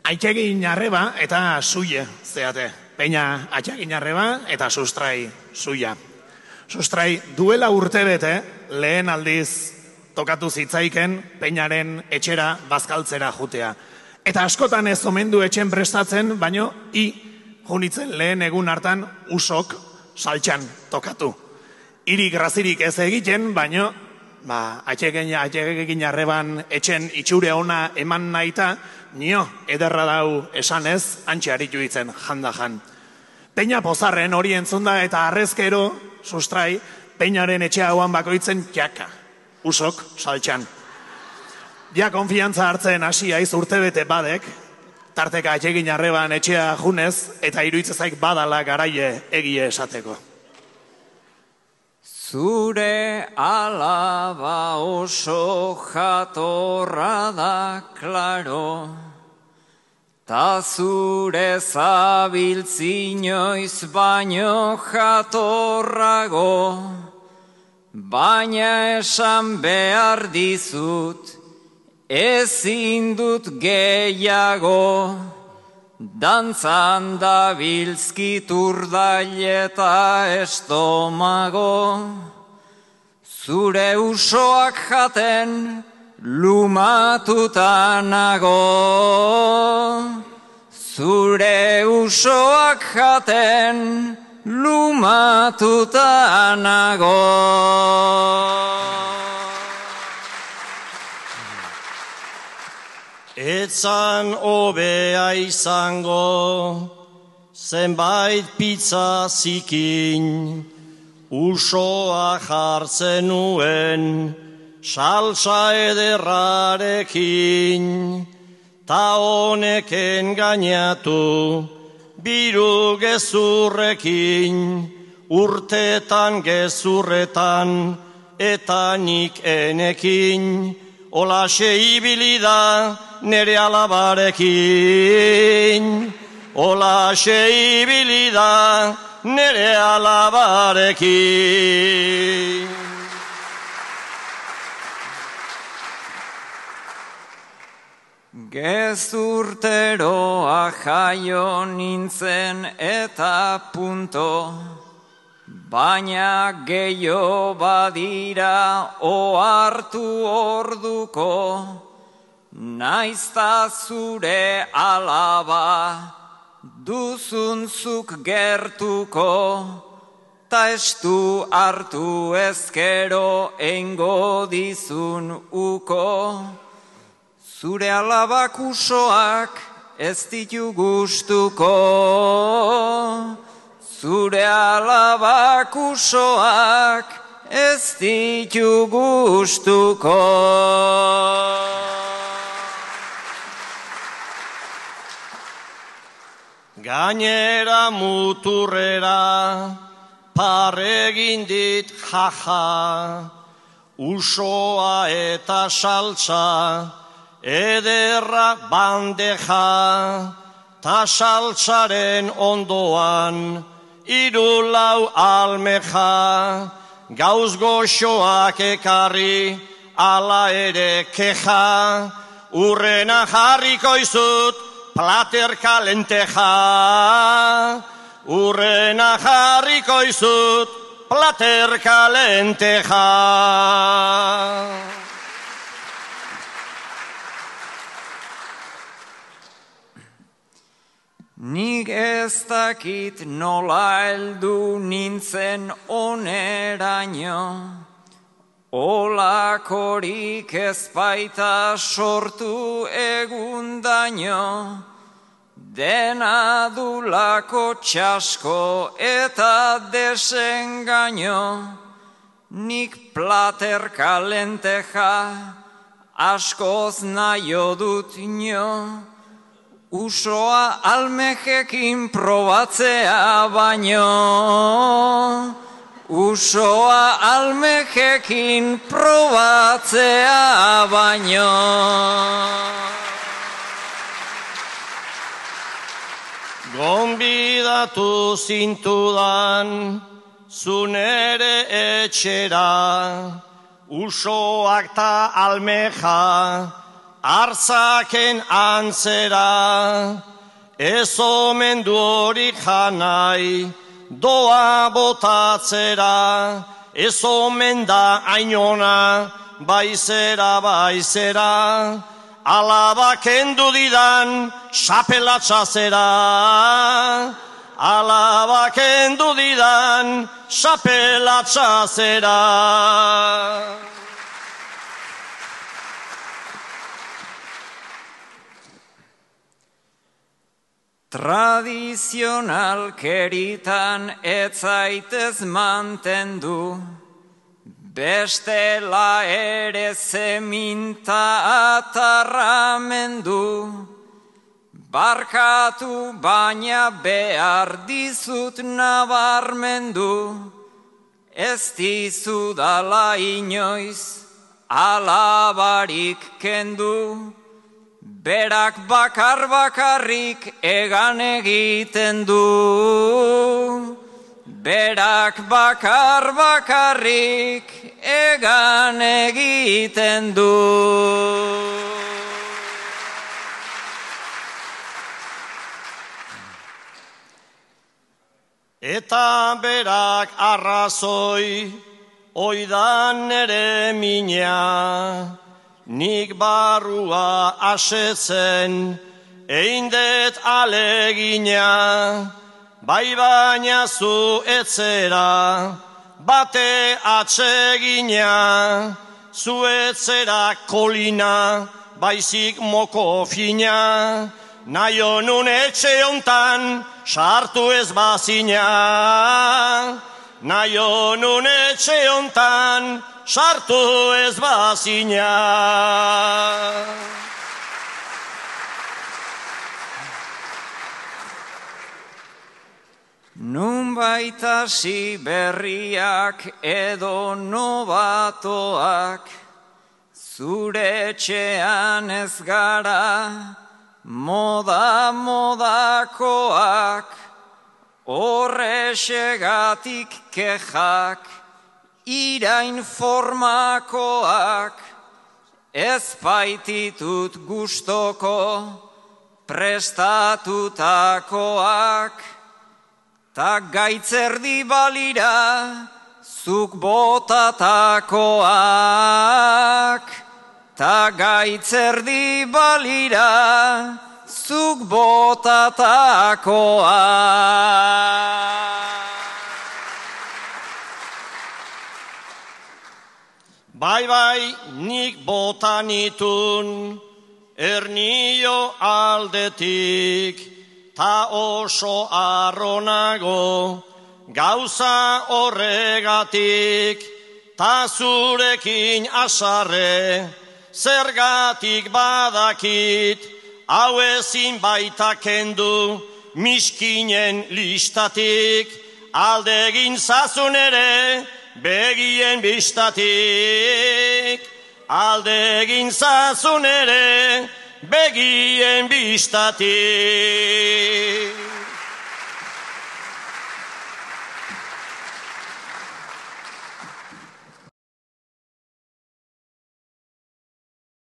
Aitxegin arreba eta zuie, zeate. Peña aitxegin arreba eta sustrai zuia. Sustrai duela urtebete lehen aldiz tokatu zitzaiken Peñaren etxera bazkaltzera jutea. Eta askotan ez omendu etxen prestatzen, baino junitzen lehen egun hartan usok saltxan tokatu. Irik grazirik ez egiten, baino aitxegin arreban etxen itxure ona eman nahita, nio ederra dau esanez, antxe aritu ditzen jandajan. Peña pozarren hori entzunda eta arrezkero, sustrai, Peñaren etxe hauan bakoitzen jaka, usok saltxan. Ja konfiantza hartzen hasi aiz urtebete badek, tarteka aitxegin arreban etxea junez, eta iruitzezaik badala garaie egie esateko. Zure alaba oso jatorra da, klaro, ta zure zabiltzinoiz baino jatorrago, baina esan behar dizut, ezin dut gehiago, dantzan dabilzkit urdaileta estomago, zure usoak jaten lumatuta nago, zure usoak jaten lumatuta nago. Etzan hobea izango, zenbait pizza zikin, usoa jartzen nuen, salsa ederrarekin, ta honeken gainatu, biru gezurrekin, urtetan gezurretan, eta nik enekin, olaxe ibili da nere alabarekin, olaxe ibili da nere alabarekin. Gezurteroa jaio nintzen eta punto, baina gehiago badira ohartu orduko, naizta zure alaba duzunzuk gertuko, ta estu hartu ezkero eingo dizun uko. Zure alabak usoak ez ditu gustuko, zure alabak usoak ez ditu gustuko. Gainera muturrera parregin dit jaja, usoa eta saltza ederra bandeja, ta saltzaren ondoan irulau almeja, gauz goxoak ekarri ala ere keja, urrena jarriko izut plater kalenteja, urrena jarriko izut plater kalenteja. Nik ez dakit nola heldu nintzen oneraino, olakorik ez baita sortu egundaino, dena dulako txasko eta desengaino, nik plater kalenteja askoz naio dut nio, usoa almejekin probatzea baino, usoa almejekin probatzea baino. Gonbidatu zintudan zunere etxera, usoak ta almeja Artzaken antzera, ez omen du hori janai, doa botatzera, ez omen da ainona, baizera, baizera, alaba kendu didan, xapelatxazera, alaba kendu didan, xapelatxazera. Tradizionalkeritan ez zaitez mantendu, bestela ere zeminta atarramendu. Barkatu baina behar dizut nabarmendu, ez dizudala inoiz alabarik kendu. Berak bakar bakarrik egan egiten du. Berak bakar bakarrik egan egiten du. Eta berak arrazoi, oidan ere mina, nik barrua asetzen, eindet alegina, bai baina zu etzera, bate atsegina, zu etzera kolina, baizik moko fina, nahi honun etxe hontan, sartu ez bazina. Nahi honun etxe hontan, sartu ez bazina. Nunbait hasi berriak edo nobatoak, zure etxean ez gara modakoak, horrexegatik kexak, irain formakoak, ez baititut gustoko prestatutakoak, ta gaitzerdi balira zuk botatakoak, ta gaitzerdi balira zuk botatakoak. Bai, nik botanitun, ernio aldetik, ta oso arronago, gauza horregatik, ta zurekin asarre, zergatik badakit, hau ezin baita kendu, miskinen listatik, aldegin zazun ere, begien bistatik, aldegin zazun ere, begien bistatik.